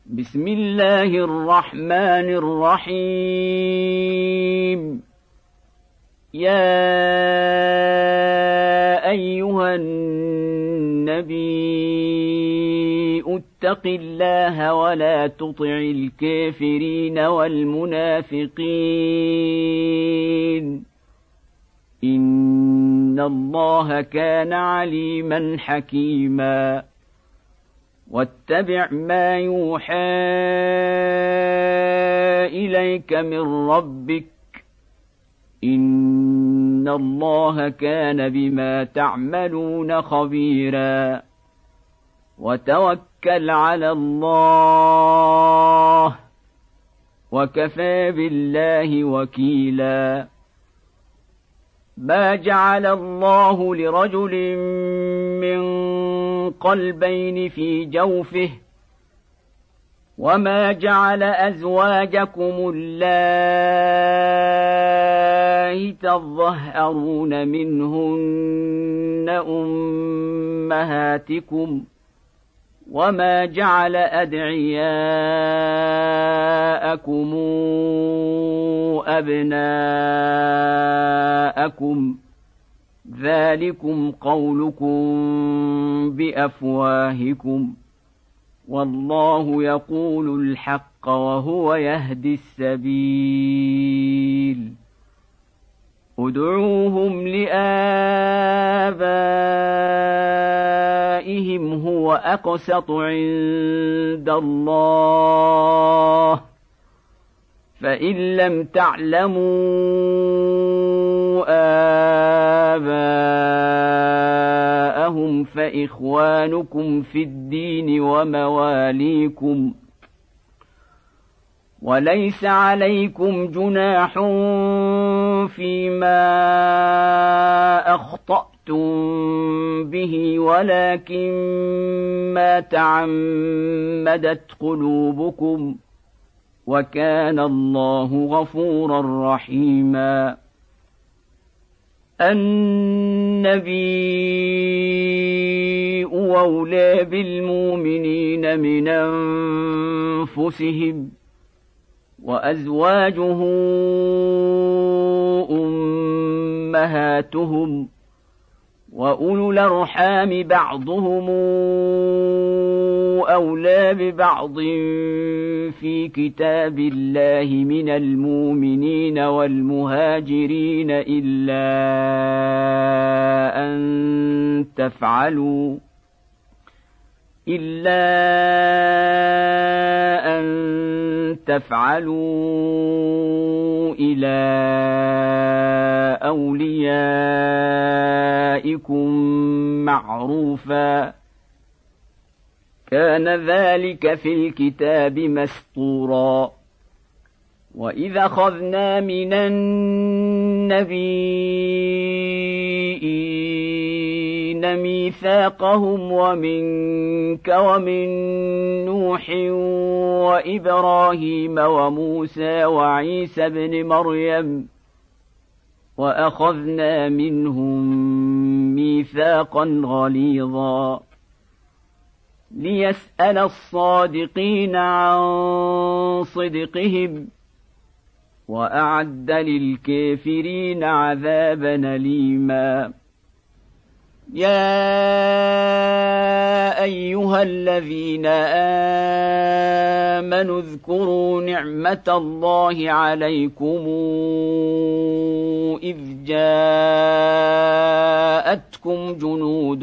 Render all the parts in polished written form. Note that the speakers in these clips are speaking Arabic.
بسم الله الرحمن الرحيم. يا أيها النبي اتق الله ولا تطع الكافرين والمنافقين، إن الله كان عليما حكيما. واتبع ما يوحى إليك من ربك، إن الله كان بما تعملون خبيرا. وتوكل على الله، وكفى بالله وكيلا. ما جعل الله لرجل من قلبين في جوفه، وما جعل أزواجكم اللائي تظهرون منهن أمهاتكم، وما جعل أدعياءكم أبناءكم، ذلكم قولكم بأفواهكم، والله يقول الحق وهو يهدي السبيل. ادعوهم لآبائهم هو أقسط عند الله، فإن لم تعلموا آباءهم فإخوانكم في الدين ومواليكم، وليس عليكم جناح فيما أخطأتم به، ولكن ما تعمدت قلوبكم، وكان الله غفورا رحيما. النبي أولى بالمؤمنين من أنفسهم، وأزواجه أمهاتهم، وأولو الأرحام بعضهم أولى ببعض في كتاب الله من المؤمنين والمهاجرين إلا أن تفعلوا إلى أوليائكم معروفا، كان ذلك في الكتاب مسطورا. وإذا أخذنا من النبيين ميثاقهم ومنك ومن نوح وإبراهيم وموسى وعيسى ابن مريم، وأخذنا منهم ميثاقا غليظا، ليسأل الصادقين عن صدقهم، وأعد للكافرين عذابا أليما. يا أيها الذين آمنوا اذكروا نعمة الله عليكم إذ جاءتكم جنود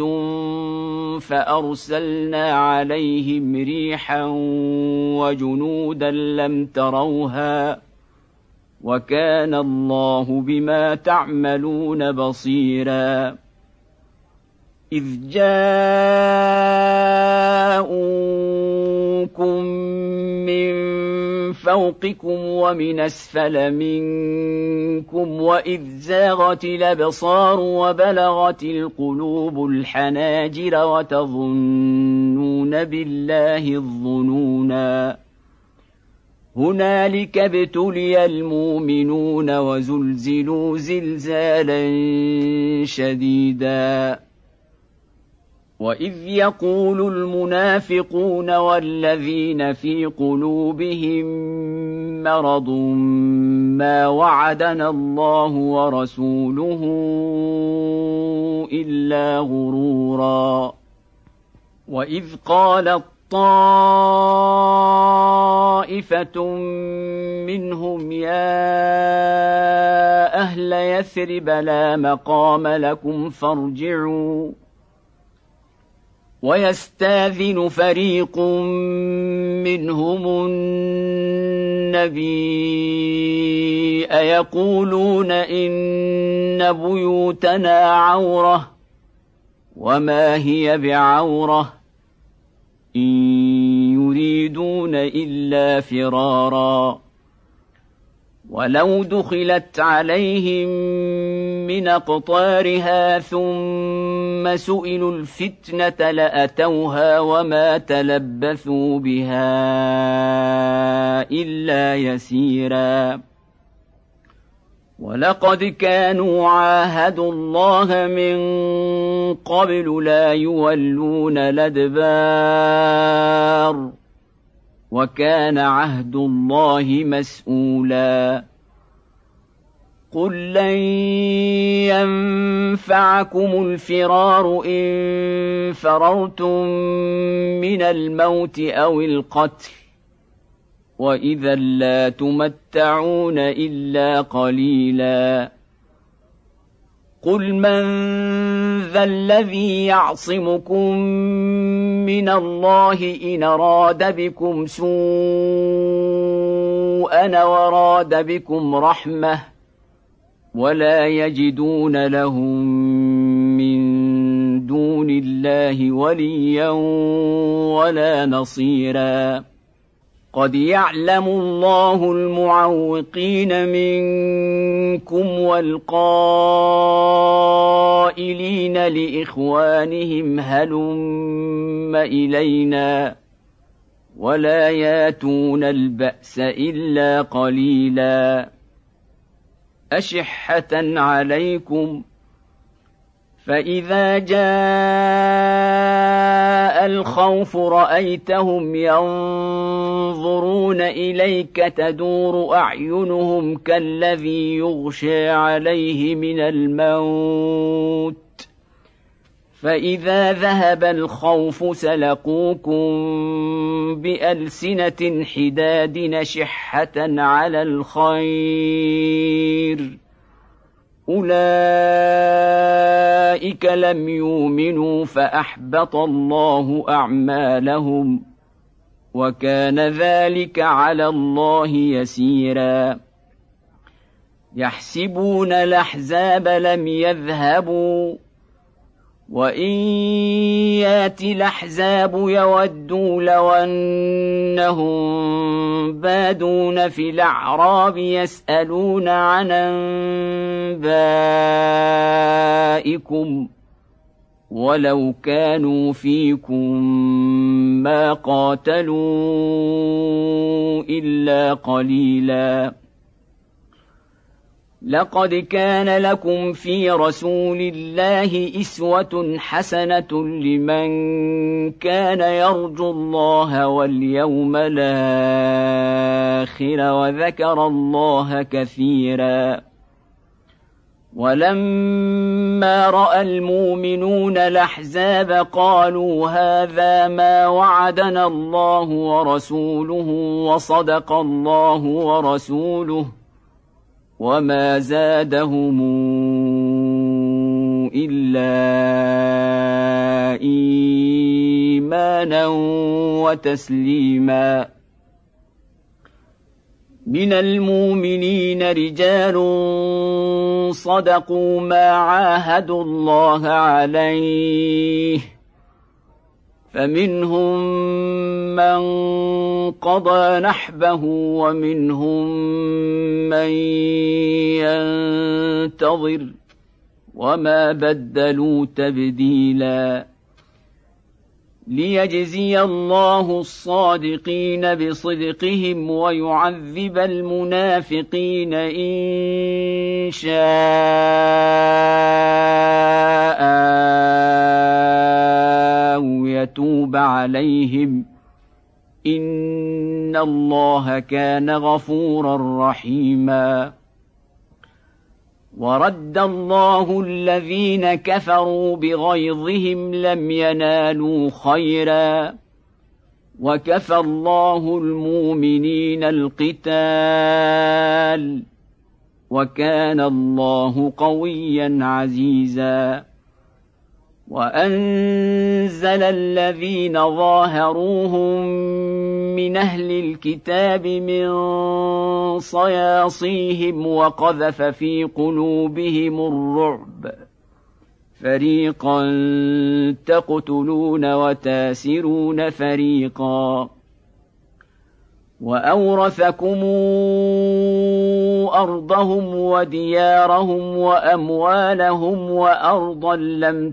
فأرسلنا عليهم ريحا وجنودا لم تروها، وكان الله بما تعملون بصيرا. إذ جاءوكم من فوقكم ومن أسفل منكم، وإذ زاغت الأبصار وبلغت القلوب الحناجر وتظنون بالله الظنونا. هنالك ابتلي المؤمنون وزلزلوا زلزالا شديدا. وإذ يقول المنافقون والذين في قلوبهم مرض ما وعدنا الله ورسوله إلا غرورا وإذ قالت طائفة منهم يا أهل يثرب لا مقام لكم فارجعوا ويستاذن فريق منهم النبي يقولون إن بيوتنا عورة وما هي بعورة إن يريدون إلا فرارا ولو دخلت عليهم من أقطارها ثم سئلوا الفتنة لأتوها وما تلبثوا بها إلا يسيرا ولقد كانوا عاهدوا الله من قبل لا يولون الأدبار وكان عهد الله مسؤولا قل لن ينفعكم الفرار إن فررتم من الموت أو القتل وإذا لا تمتعون إلا قليلا قل من ذا الذي يعصمكم من الله إن أراد بكم سوءا وراد بكم رحمة ولا يجدون لهم من دون الله وليا ولا نصيرا قد يعلم الله المعوقين منكم والقائلين لإخوانهم هلم إلينا ولا ياتون البأس إلا قليلا أشحة عليكم فإذا جاء الخوف رأيتهم ينظرون إليك تدور أعينهم كالذي يغشى عليه من الموت فإذا ذهب الخوف سلقوكم بألسنة حداد نشحة على الخير أولئك لم يؤمنوا فأحبط الله أعمالهم وكان ذلك على الله يسيرا يحسبون الأحزاب لم يذهبوا وإن يأتي الأحزاب يودوا لو أنهم بادون في الأعراب يسألون عن أنبائكم ولو كانوا فيكم ما قاتلوا إلا قليلا لقد كان لكم في رسول الله أسوة حسنة لمن كان يرجو الله واليوم الآخر وذكر الله كثيرا ولما رأى المؤمنون الأحزاب قالوا هذا ما وعدنا الله ورسوله وصدق الله ورسوله وما زادهم إلا إيمانا وتسليما من المؤمنين رجال صدقوا ما عاهدوا الله عليه فمنهم من قضى نحبه ومنهم من ينتظر وما بدلوا تبديلا ليجزي الله الصادقين بصدقهم ويعذب المنافقين إن شاء أو يتوب عليهم إن الله كان غفورا رحيما. ورد الله الذين كفروا بغيظهم لم ينالوا خيرا وكفى الله المؤمنين القتال وكان الله قويا عزيزا. وأنزل الذين ظاهروهم من أهل الكتاب من صياصيهم وقذف في قلوبهم الرعب فريقا تقتلون وتاسرون فريقا وأورثكم أرضهم وديارهم وأموالهم وأرضا لم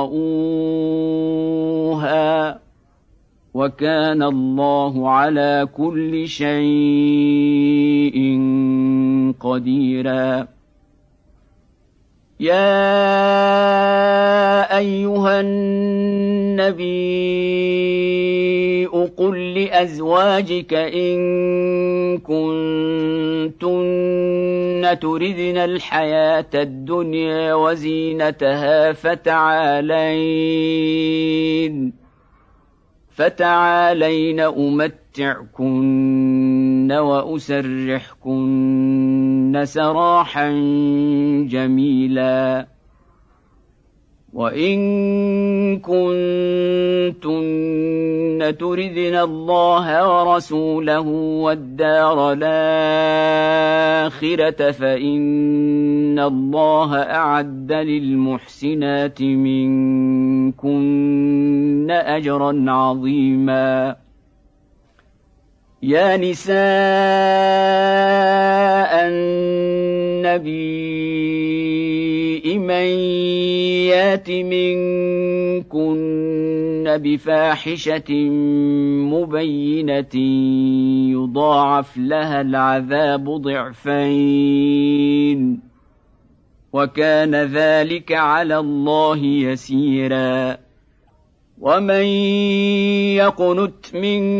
تطئوها وكان الله على كل شيء قديرا. يا أيها النبي قل لأزواجك إن كنتن تردن الحياة الدنيا وزينتها فتعالين أمتعكن وأسرحكن سراحا جميلا. وإن كنتن تردن الله ورسوله والدار الآخرة فإن الله أعد للمحسنات منكن أجرا عظيما. يا نساء النبي من يات منكن بفاحشة مبينة يضاعف لها العذاب ضعفين وكان ذلك على الله يسيرا. ومن يقنت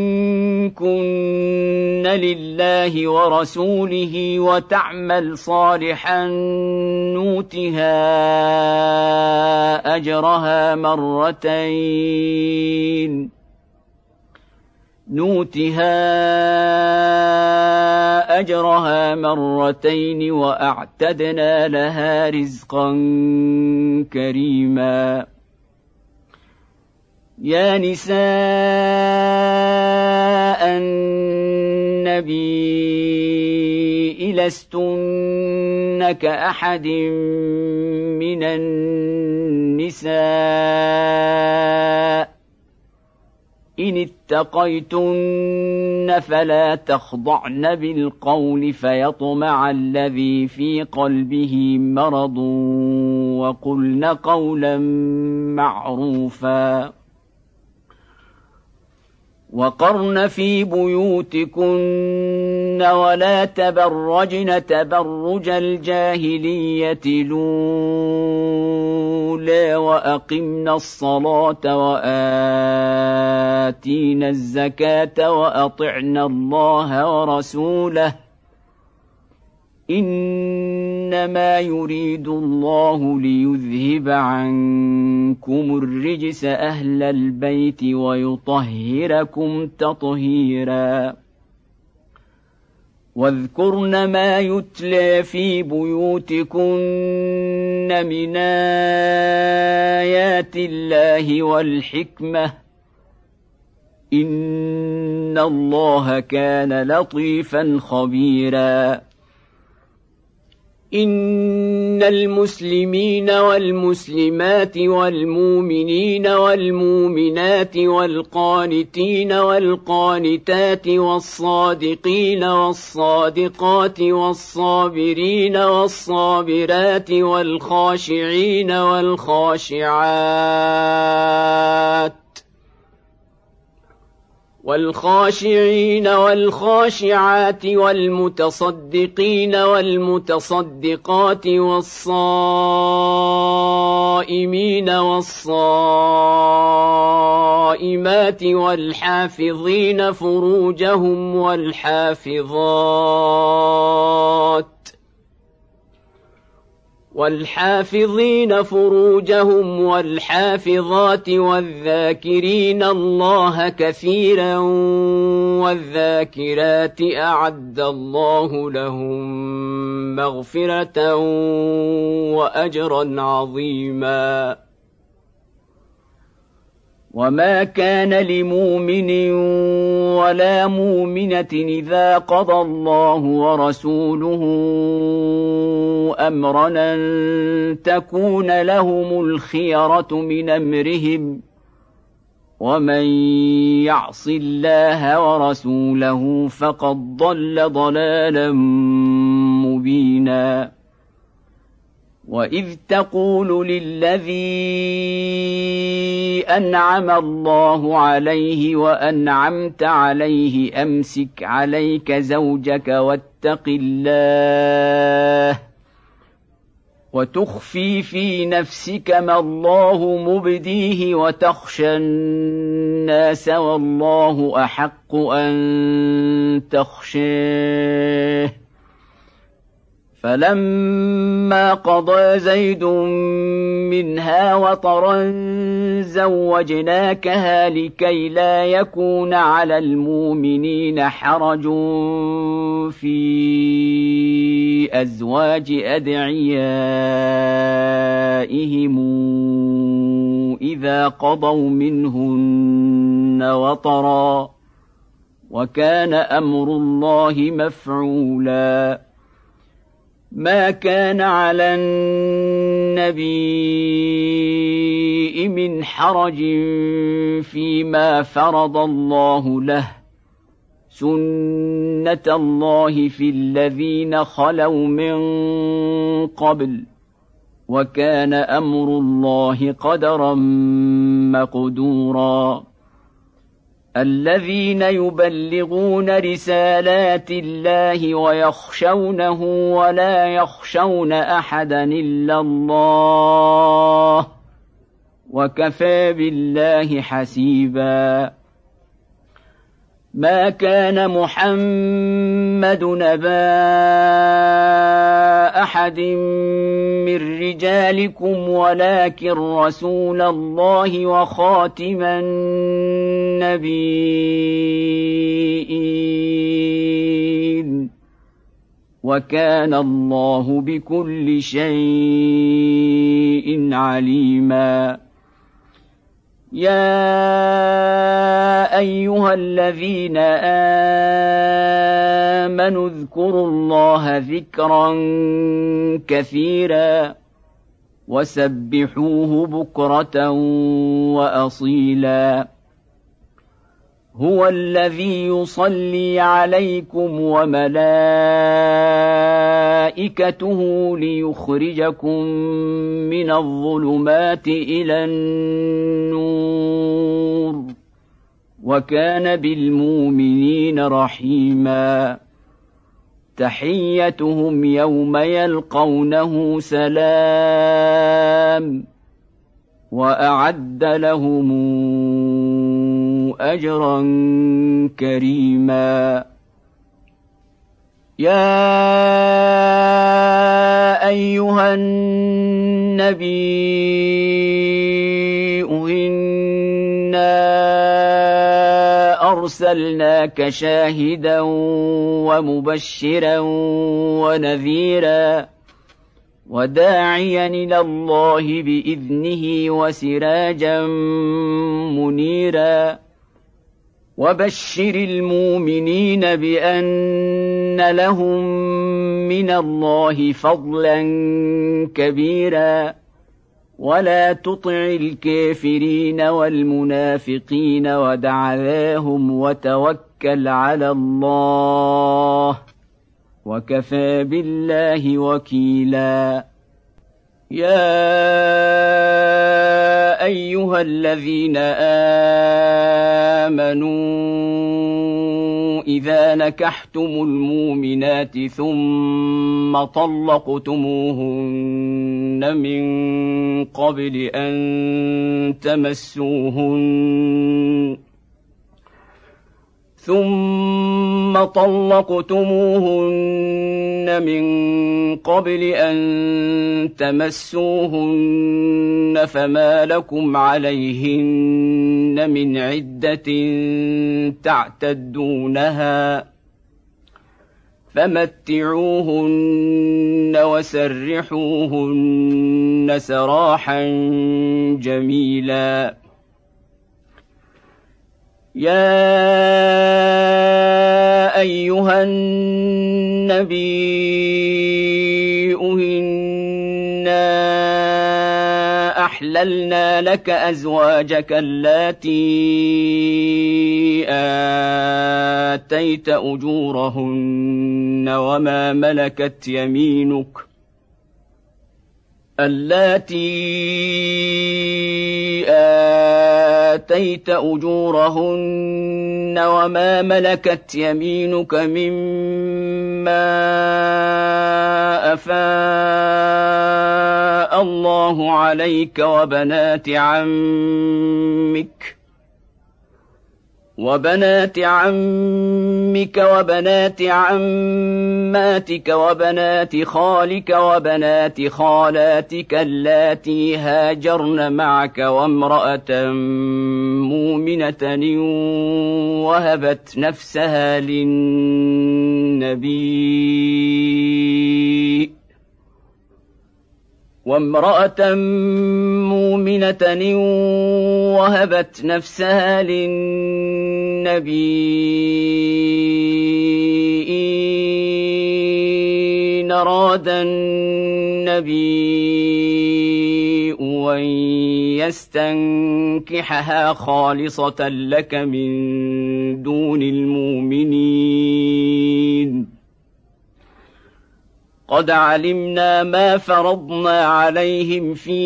منكن لله ورسوله وتعمل صالحا نؤتها أجرها مرتين وأعتدنا لها رزقا كريما. يا نساء النبي لستن كأحد من النساء إن اتقيتن فلا تخضعن بالقول فيطمع الذي في قلبه مرض وقلن قولا معروفا. وقرن في بيوتكن ولا تبرجن تبرج الجاهلية الأولى وأقمن الصلاة وآتينا الزكاة وأطعنا الله ورسوله إنما يريد الله ليذهب عنكم الرجس أهل البيت ويطهركم تطهيرا. واذكرن ما يتلى في بيوتكن من آيات الله والحكمة إن الله كان لطيفا خبيرا. إن المسلمين والمسلمات والمؤمنين والمؤمنات والقانتين والقانتات والصادقين والصادقات والصابرين والصابرات والخاشعين والخاشعات والمتصدقين والمتصدقات والصائمين والصائمين والصائمات والحافظين فروجهم والحافظات والذاكرين الله كثيرا والذاكرات أعد الله لهم مغفرة وأجرا عظيما. وما كان لمؤمن ولا مؤمنة إذا قضى الله ورسوله أمرا أن تكون لهم الخيرة من أمرهم ومن يعص الله ورسوله فقد ضل ضلالا مبينا. وإذ تقول للذي أنعم الله عليه وأنعمت عليه أمسك عليك زوجك واتق الله وتخفي في نفسك ما الله مبديه وتخشى الناس والله أحق أن تخشاه. فلما قضى زيد منها وطرا زوجناكها لكي لا يكون على المؤمنين حرج في أزواج أدعيائهم إذا قضوا منهن وطرا وكان أمر الله مفعولا. ما كان على النبي من حرج فيما فرض الله له سنة الله في الذين خلوا من قبل وكان أمر الله قدرا مقدورا. الذين يبلغون رسالات الله ويخشونه ولا يخشون أحدا إلا الله وكفى بالله حسيبا. ما كان محمد نبا أحد من رجالكم ولكن رسول الله وخاتم النبيين وكان الله بكل شيء عليما. يا أيها الذين آمنوا اذكروا الله ذكرا كثيرا وسبحوه بكرة وأصيلا. هو الذي يصلي عليكم وملائكته ليخرجكم من الظلمات إلى النور وكان بالمؤمنين رحيما. تحيتهم يوم يلقونه سلام وأعد لهم أجرا كريما. يا أيها النبي إنا أرسلناك شاهدا ومبشرا ونذيرا وداعيا إلى الله بإذنه وسراجا منيرا. وبشر المؤمنين بأن لهم من الله فضلا كبيرا ولا تطع الكافرين والمنافقين ودع ذاهم وتوكل على الله وكفى بالله وكيلا. يا أيها الذين آمنوا إذا نكحتم المؤمنات ثم طلقتموهن من قبل أن تمسوهن فما لكم عليهن من عدة تعتدونها فمتعوهن وسرحوهن سراحا جميلا. يا أيها النبي إنا أحللنا لك أزواجك اللاتي آتيت أجورهن وما ملكت يمينك مما أفاء الله عليك وبنات عمك وبنات عماتك وبنات خالك وبنات خالاتك اللاتي هاجرن معك وامرأة مؤمنة وهبت نفسها للنبي إن أراد النبي أن يستنكحها خالصة لك من دون المؤمنين. قد علمنا ما فرضنا عليهم في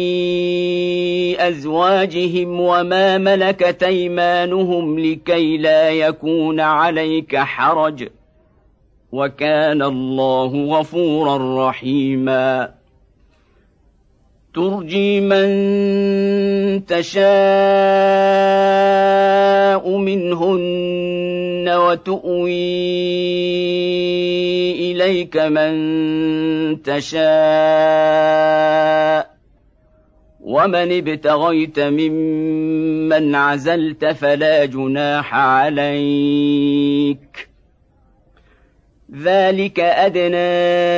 أزواجهم وما ملكت أيمانهم لكي لا يكون عليك حرج وكان الله غفورا رحيما. ترجي من تشاء منهن وتؤوي إليك من تشاء ومن ابتغيت ممن عزلت فلا جناح عليك. ذلك أدنى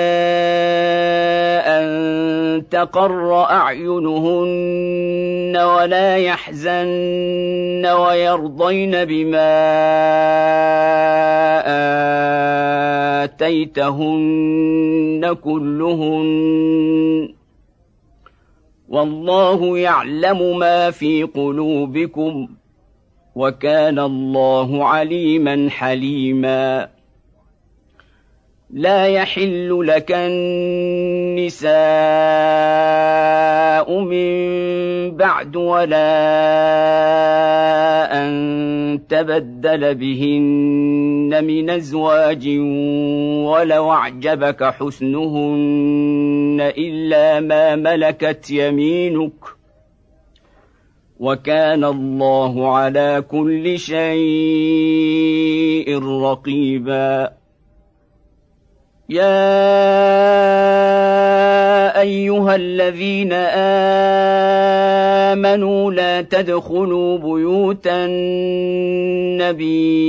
أن تقر أعينهن ولا يحزن ويرضين بما آتيتهن كلهن والله يعلم ما في قلوبكم وكان الله عليما حليما. لا يحل لك النساء من بعد ولا أن تبدل بهن من أزواج ولو أعجبك حسنهن إلا ما ملكت يمينك وكان الله على كل شيء رقيبا. يا أيها الذين آمنوا لا تدخلوا بيوت النبي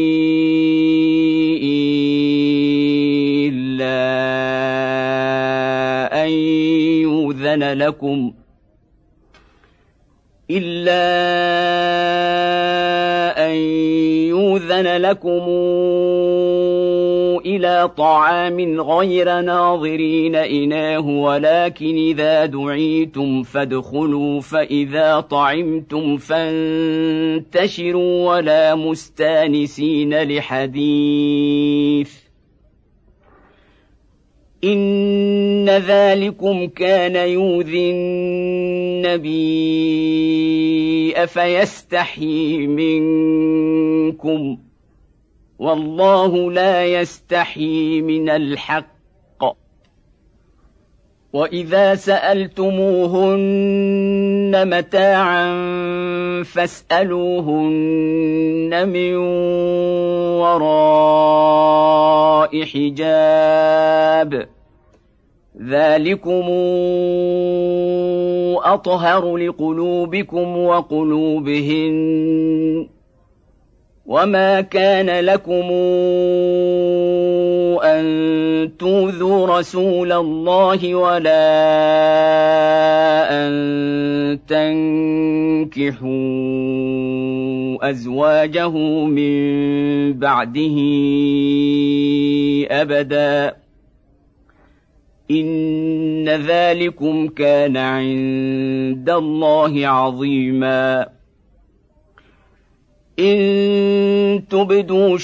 إلا أن يؤذن لكم إلى طعام غير ناظرين إناه ولكن إذا دعيتم فادخلوا فإذا طعمتم فانتشروا ولا مستانسين لحديث إن ذلكم كان يؤذي النبي فيستحيي منكم والله لا يستحيي من الحق. وإذا سألتموهن متاعا فاسألوهن من وراء حجاب ذلكم أطهر لقلوبكم وقلوبهن. وما كان لكم أن تؤذوا رسول الله ولا أن تنكحوا أزواجه من بعده أبدا إن ذلكم كان عند الله عظيما. إن تبدوا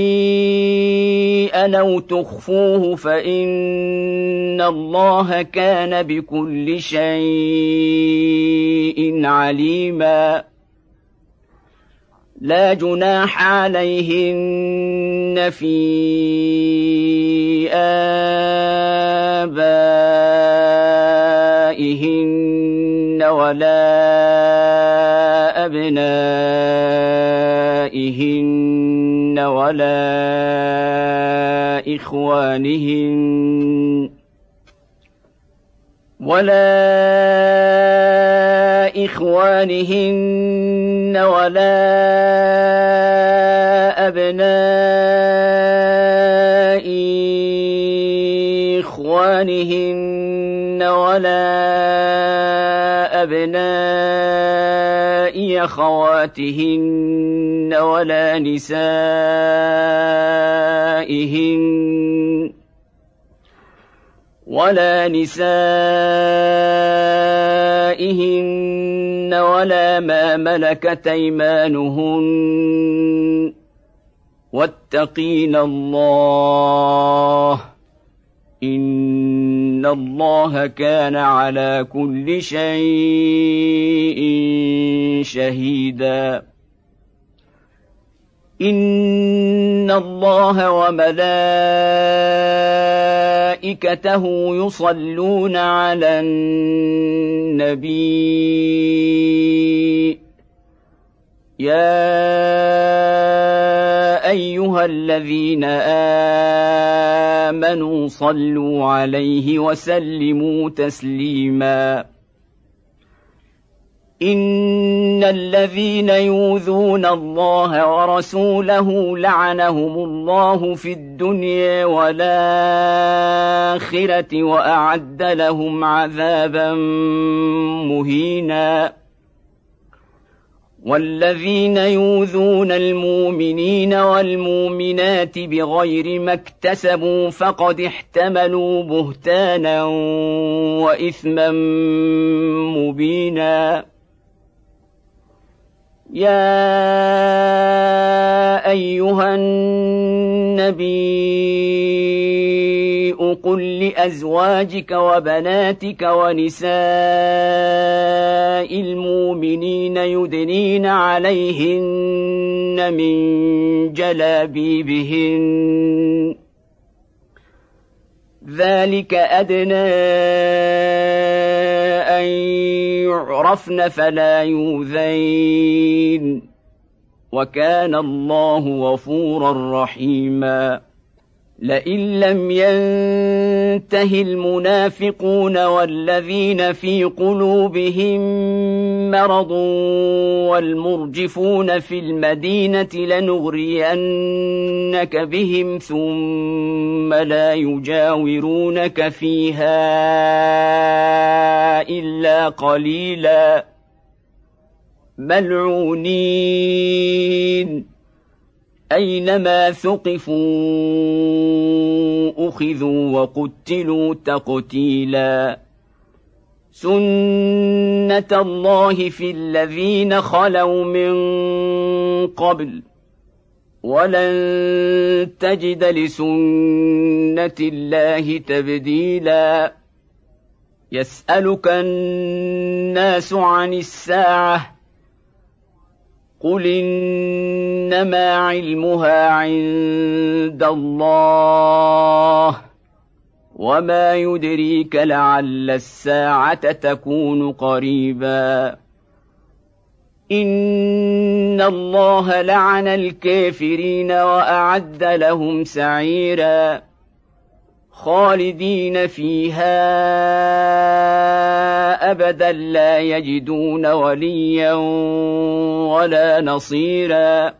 شيئا أو تخفوه فإن الله كان بكل شيء عليما. لا جناح عليهن في آبائهن ولا أبنائهن ولا إخوانهن ولا أبناء إخوانهن ولا أبناء أخواتهن ولا نسائهن ولا ما ملكت أيمانهن واتقين الله إن الله كان على كل شيء شهيدا. إن الله وملائكته يصلون على النبي يا أيها الذين آمنوا صلوا عليه وسلموا تسليما. إن الذين يؤذون الله ورسوله لعنهم الله في الدنيا والآخرة وأعد لهم عذابا مهينا. والذين يؤذون المؤمنين والمؤمنات بغير ما اكتسبوا فقد احتملوا بهتانا وإثما مبينا. يا أيها النبي قل لأزواجك وبناتك ونساء المؤمنين يدنين عليهن من جلابيبهن ذلك أدنى أن يعرفن فلا يؤذين وكان الله غفورا رحيما. لئن لم ينته المنافقون والذين في قلوبهم مرض والمرجفون في المدينة لنغرينك بهم ثم لا يجاورونك فيها إلا قليلا ملعونين أينما ثقفوا أخذوا وقتلوا تقتيلا. سنة الله في الذين خلوا من قبل ولن تجد لسنة الله تبديلا. يسألك الناس عن الساعة قل إنما علمها عند الله وما يدريك لعل الساعة تكون قريبا إن الله لعن الكافرين وأعد لهم سعيرا خالدين فيها أبدا لا يجدون وليا ولا نصيرا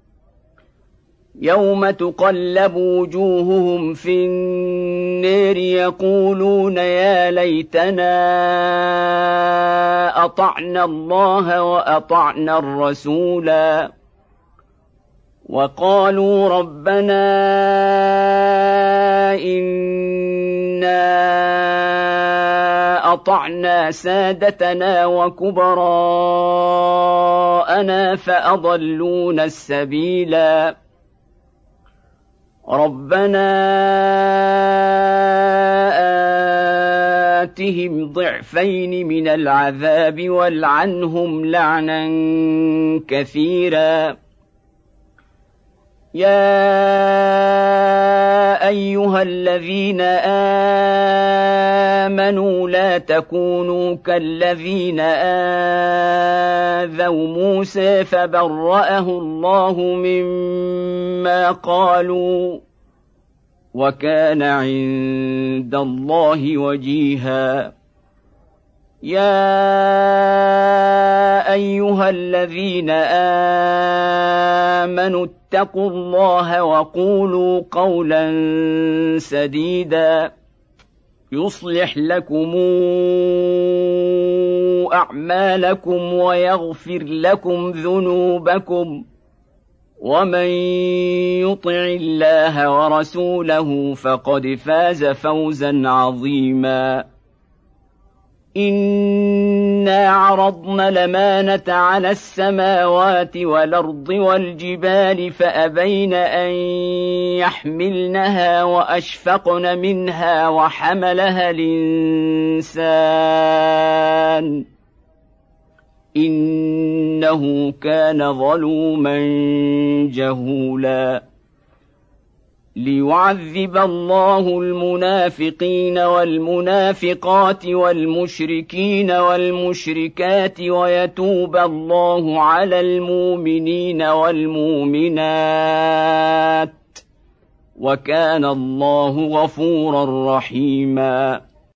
يوم تقلب وجوههم في النار يقولون يا ليتنا أطعنا الله وأطعنا الرسولا وقالوا ربنا إنا أطعنا سادتنا وكبراءنا فأضلونا السبيلا ربنا آتهم ضعفين من العذاب والعنهم لعنا كثيرا يا أيها الذين آمنوا لا تكونوا كالذين آذوا موسى فبرأه الله مما قالوا وكان عند الله وجيها يا أيها الذين آمنوا اتقوا الله وقولوا قولا سديدا يصلح لكم أعمالكم ويغفر لكم ذنوبكم ومن يطع الله ورسوله فقد فاز فوزا عظيما إنا عرضنا الأمانة على السماوات والأرض والجبال فأبين أن يحملنها وأشفقن منها وحملها الإنسان إنه كان ظلوما جهولا ليعذب الله المنافقين والمنافقات والمشركين والمشركات ويتوب الله على المؤمنين والمؤمنات وكان الله غفورا رحيما